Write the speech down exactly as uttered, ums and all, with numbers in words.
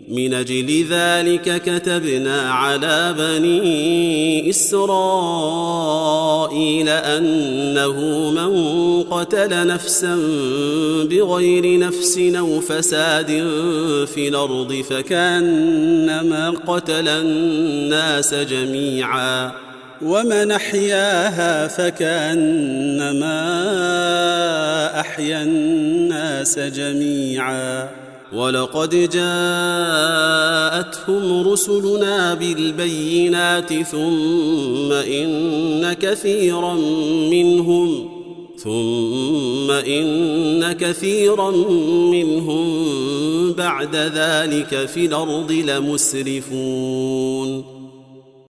من أجل ذلك كتبنا على بني إسرائيل أنه من قتل نفسا بغير نفس أو فساد في الأرض فكأنما قتل الناس جميعا ومن أحياها فكأنما أحيا الناس جميعا ولقد جاءتهم رسلنا بالبينات ثم إن كثيرا منهم ثم إن كثيرا منهم بعد ذلك في الأرض لمسرفون